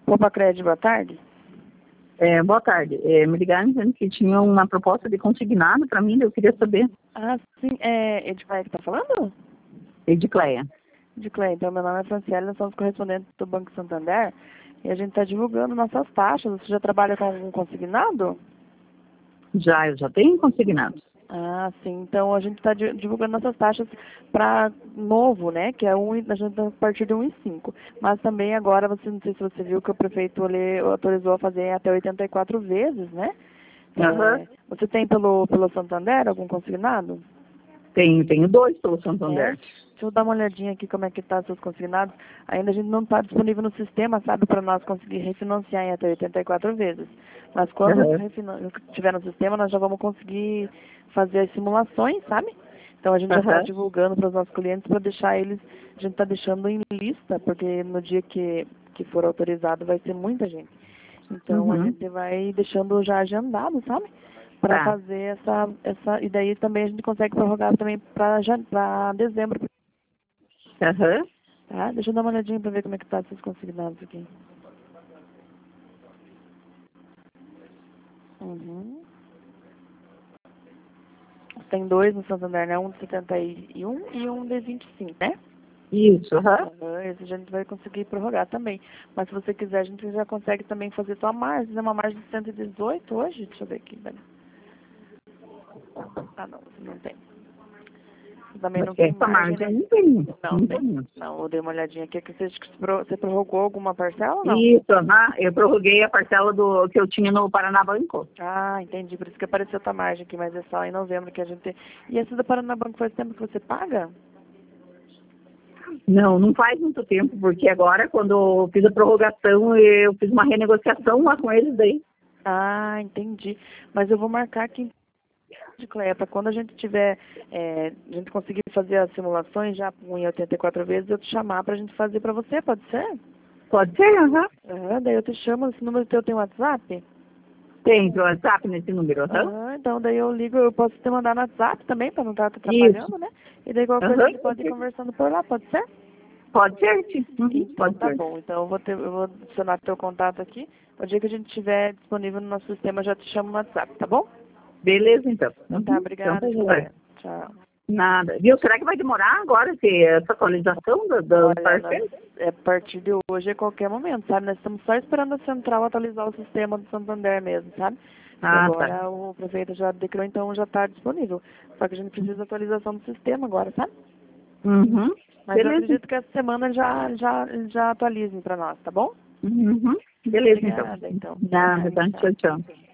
Opa, Crédito, boa tarde. Boa tarde. Me ligaram dizendo que tinha uma proposta de consignado para mim, eu queria saber. Ah, sim, é Edicleia que tá falando? Edicleia. Edicleia, então meu nome é Franciele, nós somos correspondentes do Banco Santander e a gente está divulgando nossas taxas. Você já trabalha com algum consignado? Eu já tenho consignado. Ah, sim. Então a gente está divulgando nossas taxas para novo, né? Que é a gente tá a partir de 1,5. Mas também agora, não sei se você viu que o prefeito ele autorizou a fazer até 84 vezes, né? Aham. Você tem pelo Santander algum consignado? Tenho dois pelo É. Santander. Deixa eu dar uma olhadinha aqui como é que tá seus consignados. Ainda a gente não está disponível no sistema, sabe, para nós conseguir refinanciar em até 84 vezes. Mas quando Aham. tiver no sistema, nós já vamos conseguir fazer as simulações, sabe? Então a gente já está Aham. divulgando para os nossos clientes para deixar eles, a gente está deixando em lista, porque no dia que for autorizado vai ser muita gente. Então a Uhum. gente vai deixando já agendado, sabe? Para Tá. fazer e daí também a gente consegue prorrogar também para dezembro. Aham. Tá? Deixa eu dar uma olhadinha para ver como é que tá esses consignados aqui. Uhum. Tem dois no Santander, né? Um de 71 e um de 25, né? Isso, aham. Esse a gente vai conseguir prorrogar também. Mas se você quiser, a gente já consegue também fazer sua margem. É uma margem de 118 hoje? Deixa eu ver aqui, velho. Ah, não, você não tem. Você também Mas não tem essa margem, margem né? eu não tenho. Não Não tem. tenho. Não, eu dei uma olhadinha aqui. Que você prorrogou alguma parcela ou não? Isso, aham. Eu prorroguei a parcela que eu tinha no Paranabanco. Ah, entendi. Por isso que apareceu a margem aqui, mas é só em novembro que a gente tem. E esse do Paranabanco faz tempo que você paga? Não, não faz muito tempo, porque agora, quando eu fiz a prorrogação, eu fiz uma renegociação lá com eles daí. Ah, entendi. Mas eu vou marcar aqui de Cleia, para quando a gente tiver, a gente conseguir fazer as simulações já em 84 vezes, eu te chamar para a gente fazer para você, pode ser? Pode ser, aham. Daí eu te chamo, esse número teu tem WhatsApp? Tem WhatsApp nesse número, aham. Então daí eu ligo, eu posso te mandar no WhatsApp também, para não estar te Isso. atrapalhando, né? E daí qualquer coisa a Aham. gente pode ir conversando por lá, pode ser? Pode ser, sim. Uhum. Então Pode tá ser. bom. Então eu vou adicionar teu contato aqui. No dia que a gente estiver disponível no nosso sistema, eu já te chamo no WhatsApp, tá bom? Beleza, então. Então tá, Uhum. Então, obrigada, tá joia. Cleia. Tchau. Nada. Viu? Será que vai demorar agora essa atualização do Olha, parceiro? a partir de hoje, a qualquer momento, sabe? Nós estamos só esperando a central atualizar o sistema do Santander mesmo, sabe? E Ah, tá. agora o prefeito já declarou, então já está disponível. Só que a gente precisa de atualização do sistema agora, sabe? Uhum. Mas eu Beleza. acredito que essa semana já atualizem para nós, tá bom? Uhum. Beleza, então. Obrigada, então. Até Nada, mais. tá? Tchau. Tchau, tchau.